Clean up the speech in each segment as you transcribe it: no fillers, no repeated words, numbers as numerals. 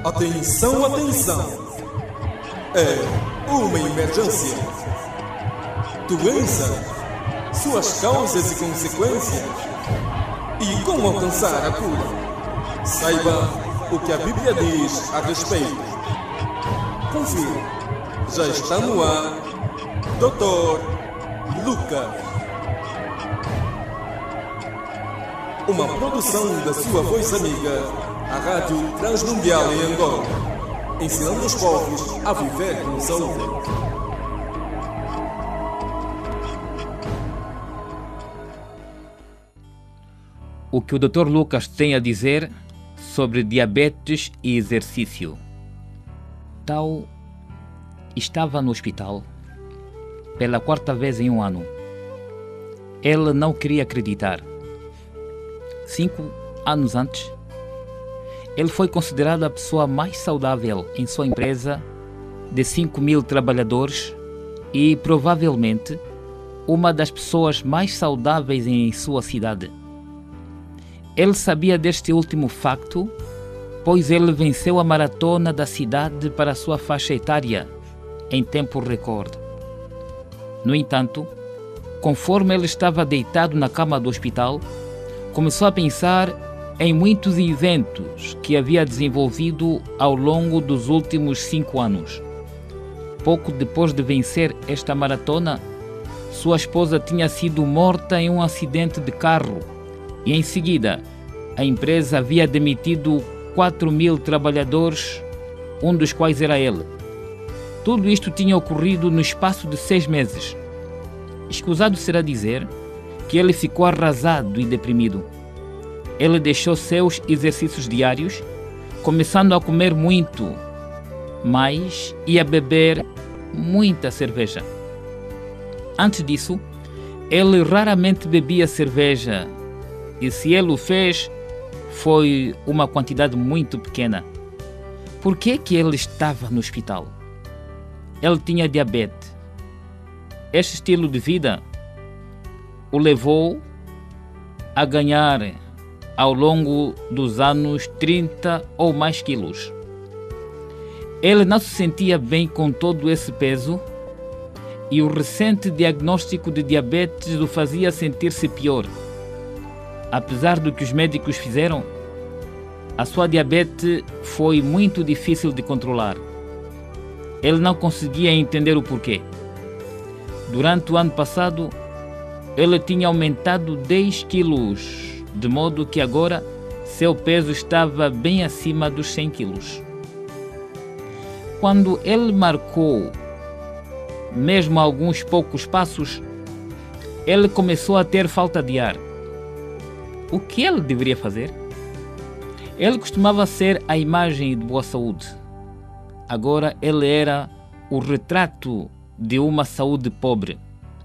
Atenção, atenção! É uma emergência. Doença, suas causas e consequências e como alcançar a cura. Saiba o que a Bíblia diz a respeito. Confira. Já está no ar, Dr. Lucas. Uma produção da sua voz amiga, a Rádio Transmundial em Angola, ensinando os povos a viver com saúde. O que o Dr. Lucas tem a dizer sobre diabetes e exercício. Tal estava no hospital pela 4ª vez em um ano. Ele não queria acreditar. 5 anos antes, ele foi considerado a pessoa mais saudável em sua empresa de 5.000 trabalhadores e provavelmente uma das pessoas mais saudáveis em sua cidade. Ele sabia deste último facto, pois ele venceu a maratona da cidade para a sua faixa etária em tempo recorde. No entanto, conforme ele estava deitado na cama do hospital, começou a pensar em muitos eventos que havia desenvolvido ao longo dos últimos 5 anos. Pouco depois de vencer esta maratona, sua esposa tinha sido morta em um acidente de carro e, em seguida, a empresa havia demitido 4.000 trabalhadores, um dos quais era ele. Tudo isto tinha ocorrido no espaço de 6 meses. Escusado será dizer que ele ficou arrasado e deprimido. Ele deixou seus exercícios diários, começando a comer muito mais e a beber muita cerveja. Antes disso, ele raramente bebia cerveja e, se ele o fez, foi uma quantidade muito pequena. Por que ele estava no hospital? Ele tinha diabetes. Este estilo de vida o levou a ganhar ao longo dos anos 30 ou mais quilos. Ele não se sentia bem com todo esse peso e o recente diagnóstico de diabetes o fazia sentir-se pior. Apesar do que os médicos fizeram, a sua diabetes foi muito difícil de controlar. Ele não conseguia entender o porquê. Durante o ano passado, ele tinha aumentado 10 quilos, de modo que agora seu peso estava bem acima dos 100 quilos. Quando ele marcou mesmo alguns poucos passos, ele começou a ter falta de ar. O que ele deveria fazer? Ele costumava ser a imagem de boa saúde. Agora ele era o retrato de uma saúde pobre.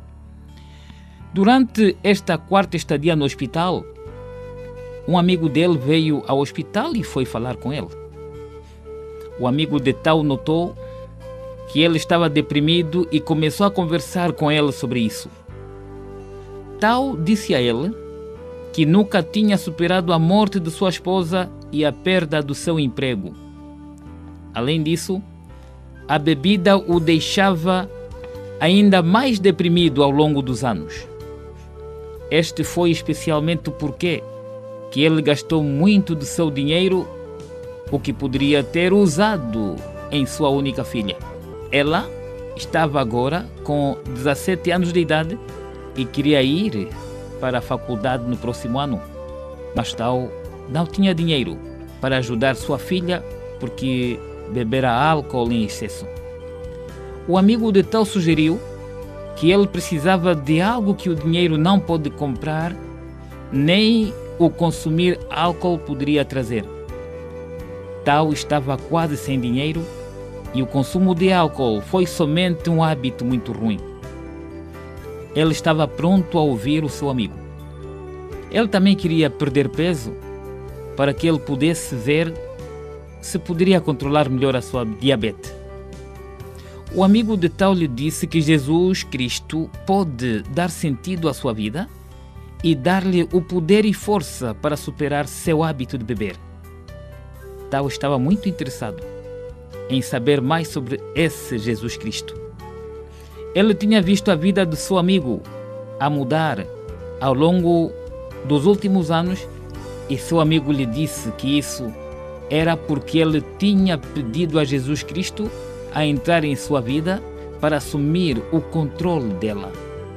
Durante esta 4ª estadia no hospital, um amigo dele veio ao hospital e foi falar com ele. O amigo de Tal notou que ele estava deprimido e começou a conversar com ele sobre isso. Tal disse a ele que nunca tinha superado a morte de sua esposa e a perda do seu emprego. Além disso, a bebida o deixava ainda mais deprimido ao longo dos anos. Este foi especialmente o porquê que ele gastou muito do seu dinheiro, o que poderia ter usado em sua única filha. Ela estava agora com 17 anos de idade e queria ir para a faculdade no próximo ano, mas Tal não tinha dinheiro para ajudar sua filha porque bebera álcool em excesso. O amigo de Tal sugeriu que ele precisava de algo que o dinheiro não pode comprar, nem o consumir álcool poderia trazer. Tal estava quase sem dinheiro e o consumo de álcool foi somente um hábito muito ruim. Ele estava pronto a ouvir o seu amigo. Ele também queria perder peso para que ele pudesse ver se poderia controlar melhor a sua diabetes. O amigo de Tal lhe disse que Jesus Cristo pode dar sentido à sua vida e dar-lhe o poder e força para superar seu hábito de beber. Tal estava muito interessado em saber mais sobre esse Jesus Cristo. Ele tinha visto a vida de seu amigo a mudar ao longo dos últimos anos e seu amigo lhe disse que isso era porque ele tinha pedido a Jesus Cristo a entrar em sua vida para assumir o controle dela.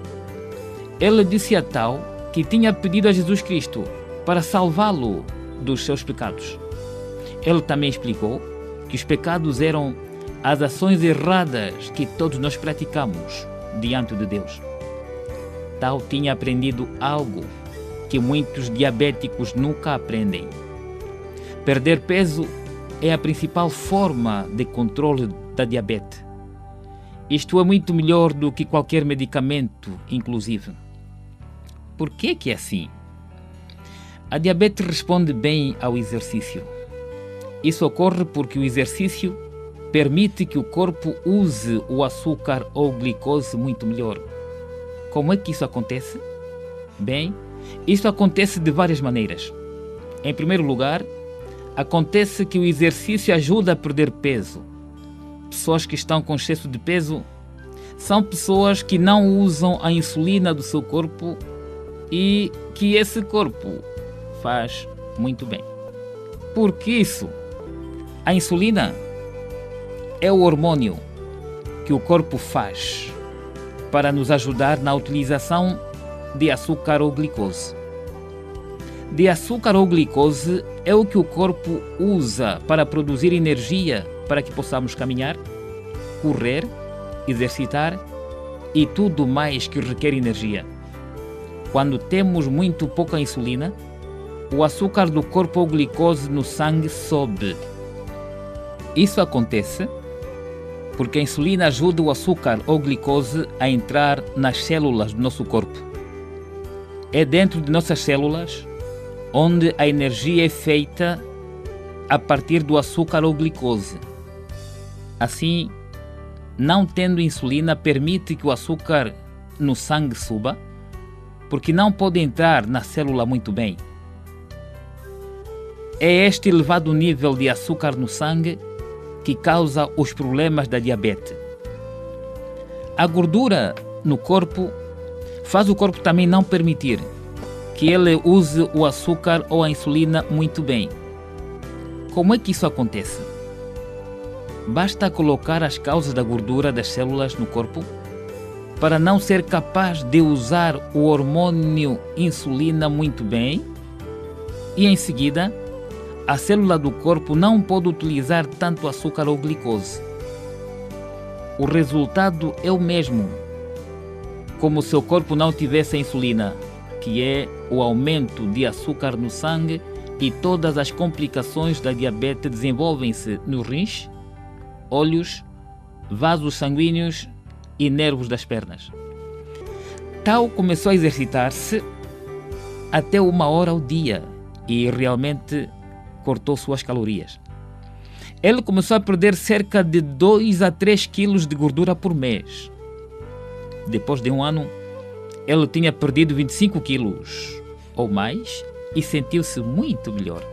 Ele disse a Tal que tinha pedido a Jesus Cristo para salvá-lo dos seus pecados. Ele também explicou que os pecados eram as ações erradas que todos nós praticamos diante de Deus. Tal tinha aprendido algo que muitos diabéticos nunca aprendem. Perder peso é a principal forma de controle da diabetes. Isto é muito melhor do que qualquer medicamento, inclusive. Por que é assim? A diabetes responde bem ao exercício. Isso ocorre porque o exercício permite que o corpo use o açúcar ou glicose muito melhor. Como é que isso acontece? Bem, isso acontece de várias maneiras. Em primeiro lugar, acontece que o exercício ajuda a perder peso. Pessoas que estão com excesso de peso são pessoas que não usam a insulina do seu corpo e que esse corpo faz muito bem. Por que isso? A insulina é o hormônio que o corpo faz para nos ajudar na utilização de açúcar ou glicose. De açúcar ou glicose é o que o corpo usa para produzir energia para que possamos caminhar, correr, exercitar e tudo mais que requer energia. Quando temos muito pouca insulina, o açúcar do corpo ou glicose no sangue sobe. Isso acontece porque a insulina ajuda o açúcar ou glicose a entrar nas células do nosso corpo. É dentro de nossas células onde a energia é feita a partir do açúcar ou glicose. Assim, não tendo insulina permite que o açúcar no sangue suba, porque não pode entrar na célula muito bem. É este elevado nível de açúcar no sangue que causa os problemas da diabetes. A gordura no corpo faz o corpo também não permitir que ele use o açúcar ou a insulina muito bem. Como é que isso acontece? Basta colocar as causas da gordura das células no corpo para não ser capaz de usar o hormônio insulina muito bem e em seguida a célula do corpo não pode utilizar tanto açúcar ou glicose. O resultado é o mesmo, como se o corpo não tivesse a insulina, que é o aumento de açúcar no sangue, e todas as complicações da diabetes desenvolvem-se nos rins, olhos, vasos sanguíneos e nervos das pernas. Tal começou a exercitar-se até 1 hora ao dia e realmente cortou suas calorias. Ele começou a perder cerca de 2 a 3 quilos de gordura por mês. Depois de 1 ano, ele tinha perdido 25 quilos ou mais e sentiu-se muito melhor.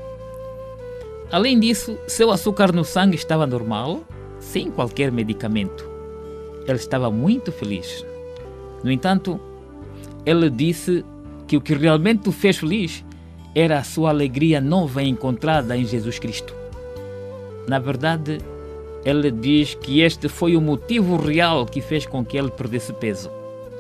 Além disso, seu açúcar no sangue estava normal, sem qualquer medicamento. Ele estava muito feliz. No entanto, ele disse que o que realmente o fez feliz era a sua alegria nova encontrada em Jesus Cristo. Na verdade, ele diz que este foi o motivo real que fez com que ele perdesse peso.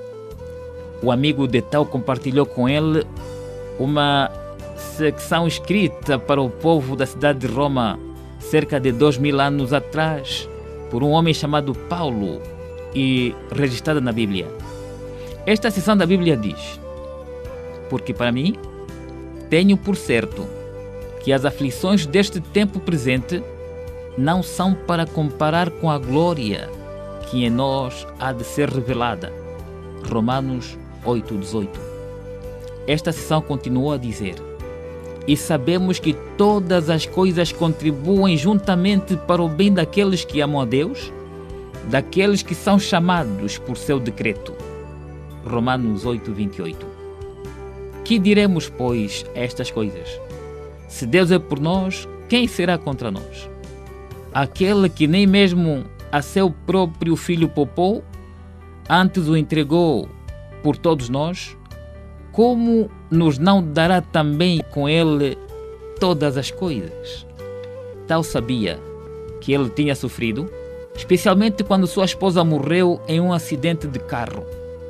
O amigo de Tal compartilhou com ele uma secção escrita para o povo da cidade de Roma cerca de 2000 anos atrás por um homem chamado Paulo e registrada na Bíblia. Esta seção da Bíblia diz: porque para mim tenho por certo que as aflições deste tempo presente não são para comparar com a glória que em nós há de ser revelada. Romanos 8:18. Esta seção continuou a dizer: e sabemos que todas as coisas contribuem juntamente para o bem daqueles que amam a Deus, daqueles que são chamados por seu decreto. Romanos 8:28. Que diremos, pois, a estas coisas? Se Deus é por nós, quem será contra nós? Aquele que nem mesmo a seu próprio filho poupou, antes o entregou por todos nós, como nos não dará também com ele todas as coisas? Tal sabia que ele tinha sofrido, especialmente quando sua esposa morreu em um acidente de carro.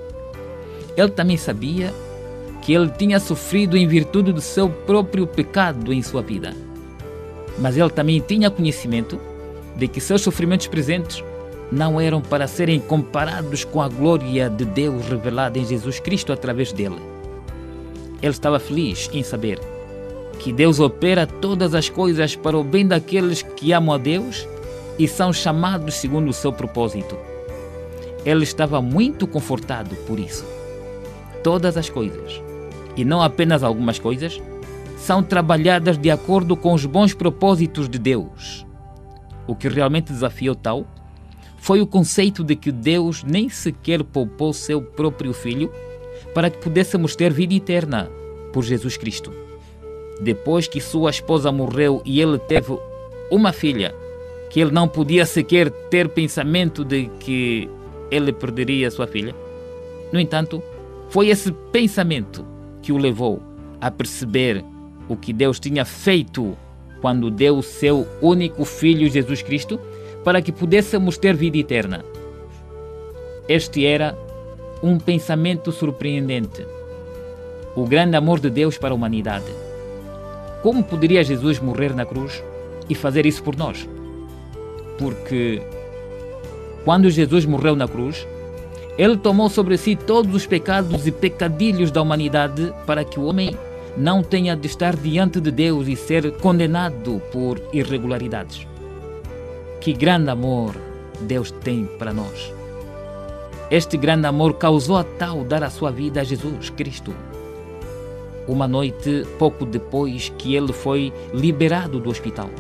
Ele também sabia que ele tinha sofrido em virtude do seu próprio pecado em sua vida. Mas ele também tinha conhecimento de que seus sofrimentos presentes não eram para serem comparados com a glória de Deus revelada em Jesus Cristo através dele. Ele estava feliz em saber que Deus opera todas as coisas para o bem daqueles que amam a Deus e são chamados segundo o seu propósito. Ele estava muito confortado por isso. Todas as coisas, e não apenas algumas coisas, são trabalhadas de acordo com os bons propósitos de Deus. O que realmente desafiou Tal foi o conceito de que Deus nem sequer poupou seu próprio Filho para que pudéssemos ter vida eterna por Jesus Cristo. Depois que sua esposa morreu e ele teve uma filha, que ele não podia sequer ter pensamento de que ele perderia sua filha. No entanto, foi esse pensamento que o levou a perceber o que Deus tinha feito quando deu o seu único Filho, Jesus Cristo, para que pudéssemos ter vida eterna. Este era um pensamento surpreendente. O grande amor de Deus para a humanidade. Como poderia Jesus morrer na cruz e fazer isso por nós? Porque quando Jesus morreu na cruz, ele tomou sobre si todos os pecados e pecadilhos da humanidade para que o homem não tenha de estar diante de Deus e ser condenado por irregularidades. Que grande amor Deus tem para nós. Este grande amor causou a Tal dar a sua vida a Jesus Cristo. Uma noite, pouco depois que ele foi liberado do hospital,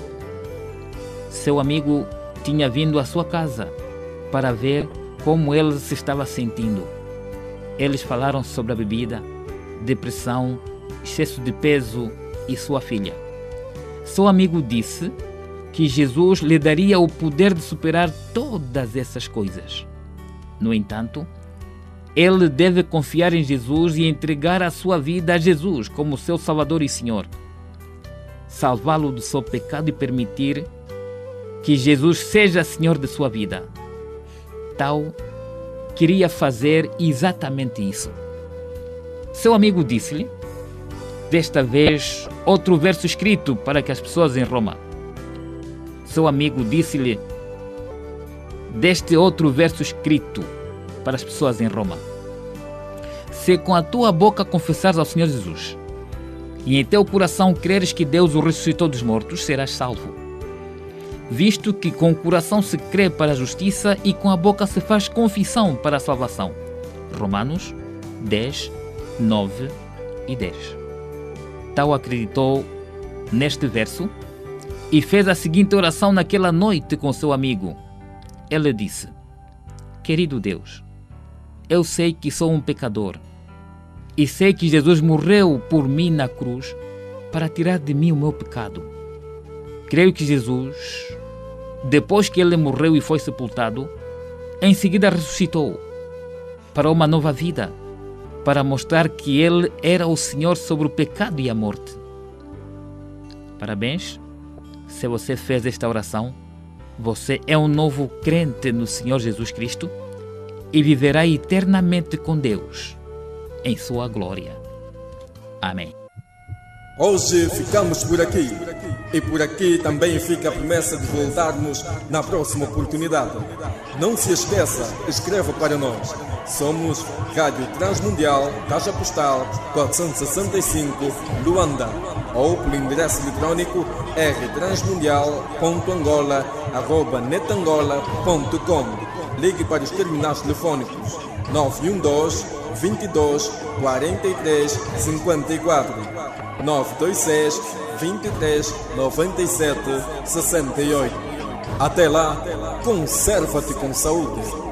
seu amigo tinha vindo à sua casa para ver como ele se estava sentindo. Eles falaram sobre a bebida, depressão, excesso de peso e sua filha. Seu amigo disse que Jesus lhe daria o poder de superar todas essas coisas. No entanto, ele deve confiar em Jesus e entregar a sua vida a Jesus como seu Salvador e Senhor. Salvá-lo do seu pecado e permitir que Jesus seja Senhor de sua vida. Tal queria fazer exatamente isso. Seu amigo disse-lhe, desta vez, outro verso escrito para que as pessoas em Roma. Seu amigo disse-lhe deste outro verso escrito para as pessoas em Roma. Se com a tua boca confessares ao Senhor Jesus e em teu coração creres que Deus o ressuscitou dos mortos, serás salvo. Visto que com o coração se crê para a justiça e com a boca se faz confissão para a salvação. Romanos 10, 9 e 10. Tal acreditou neste verso e fez a seguinte oração naquela noite com seu amigo. Ele disse, querido Deus, eu sei que sou um pecador e sei que Jesus morreu por mim na cruz para tirar de mim o meu pecado. Creio que Jesus, depois que ele morreu e foi sepultado, em seguida ressuscitou para uma nova vida, para mostrar que ele era o Senhor sobre o pecado e a morte. Parabéns, se você fez esta oração, você é um novo crente no Senhor Jesus Cristo e viverá eternamente com Deus em sua glória. Amém. Hoje ficamos por aqui. E por aqui também fica a promessa de voltarmos na próxima oportunidade. Não se esqueça, escreva para nós. Somos Rádio Transmundial, Caixa Postal 465, Luanda. Ou pelo endereço eletrônico rtransmundial.angola@netangola.com. Ligue para os terminais telefônicos 912 22 43 54, 926 23 97 68. Até lá, conserva-te com saúde.